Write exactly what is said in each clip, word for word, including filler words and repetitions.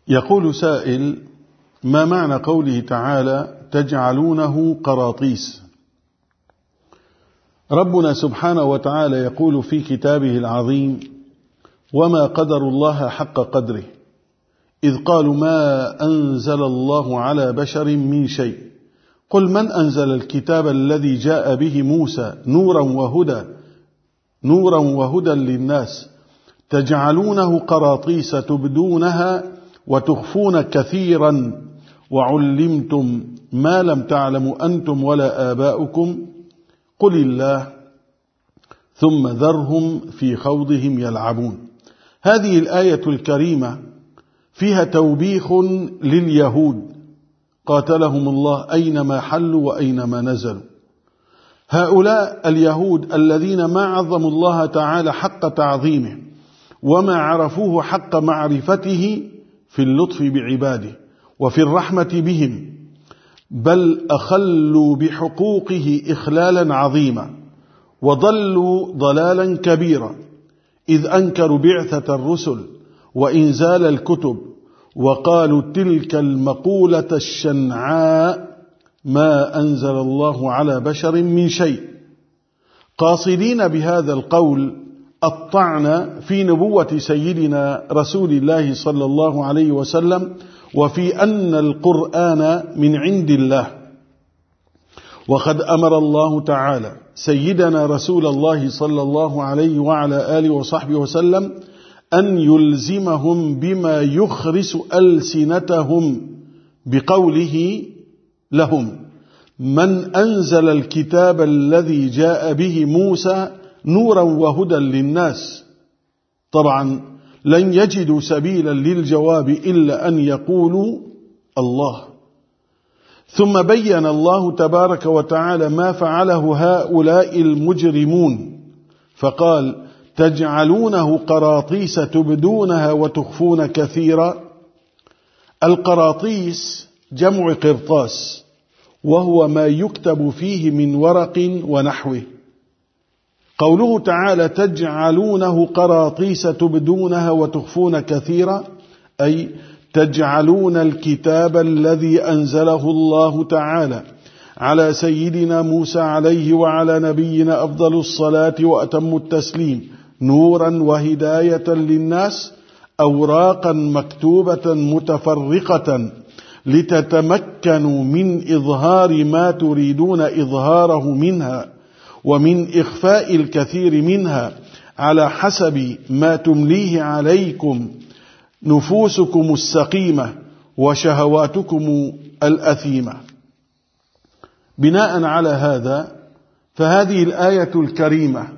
يقول سائل: ما معنى قوله تعالى تجعلونه قراطيس؟ ربنا سبحانه وتعالى يقول في كتابه العظيم: وما قدر الله حق قدره إذ قالوا ما أنزل الله على بشر من شيء قل من أنزل الكتاب الذي جاء به موسى نورا وهدى نورا وهدى للناس تجعلونه قراطيس تبدونها وتخفون كثيرا وعلمتم ما لم تعلموا أنتم ولا آباؤكم قل الله ثم ذرهم في خوضهم يلعبون. هذه الآية الكريمة فيها توبيخ لليهود قاتلهم الله أينما حلوا وأينما نزلوا. هؤلاء اليهود الذين ما عظموا الله تعالى حق تعظيمه وما عرفوه حق معرفته في اللطف بعباده وفي الرحمة بهم، بل أخلوا بحقوقه إخلالا عظيما وضلوا ضلالا كبيرا، إذ أنكروا بعثة الرسل وإنزال الكتب وقالوا تلك المقولة الشنعاء ما أنزل الله على بشر من شيء، قاصدين بهذا القول الطعن في نبوة سيدنا رسول الله صلى الله عليه وسلم وفي أن القرآن من عند الله. وقد أمر الله تعالى سيدنا رسول الله صلى الله عليه وعلى آله وصحبه وسلم أن يلزمهم بما يخرس ألسنتهم بقوله لهم: من أنزل الكتاب الذي جاء به موسى نورا وهدى للناس. طبعا لن يجدوا سبيلا للجواب إلا أن يقولوا الله. ثم بين الله تبارك وتعالى ما فعله هؤلاء المجرمون فقال: تجعلونه قراطيس تبدونها وتخفون كثيرا. القراطيس جمع قرطاس، وهو ما يكتب فيه من ورق ونحوه. قوله تعالى تجعلونه قراطيس تبدونها وتخفون كثيرا، أي تجعلون الكتاب الذي أنزله الله تعالى على سيدنا موسى عليه وعلى نبينا أفضل الصلاة وأتم التسليم نورا وهداية للناس، أوراقا مكتوبة متفرقة لتتمكنوا من إظهار ما تريدون إظهاره منها ومن إخفاء الكثير منها على حسب ما تمليه عليكم نفوسكم السقيمة وشهواتكم الأثيمة. بناء على هذا فهذه الآية الكريمة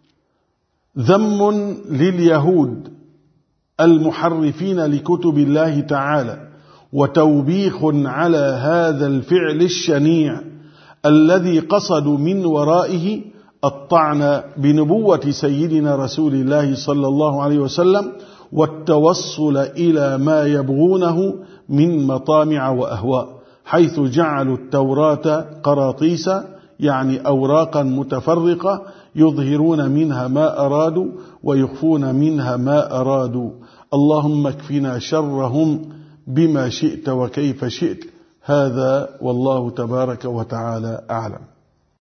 ذم لليهود المحرفين لكتب الله تعالى وتوبيخ على هذا الفعل الشنيع الذي قصدوا من ورائه الطعن بنبوة سيدنا رسول الله صلى الله عليه وسلم والتوصل إلى ما يبغونه من مطامع وأهواء، حيث جعلوا التوراة قراطيس يعني أوراقا متفرقة يظهرون منها ما أرادوا ويخفون منها ما أرادوا. اللهم اكفنا شرهم بما شئت وكيف شئت. هذا والله تبارك وتعالى أعلم.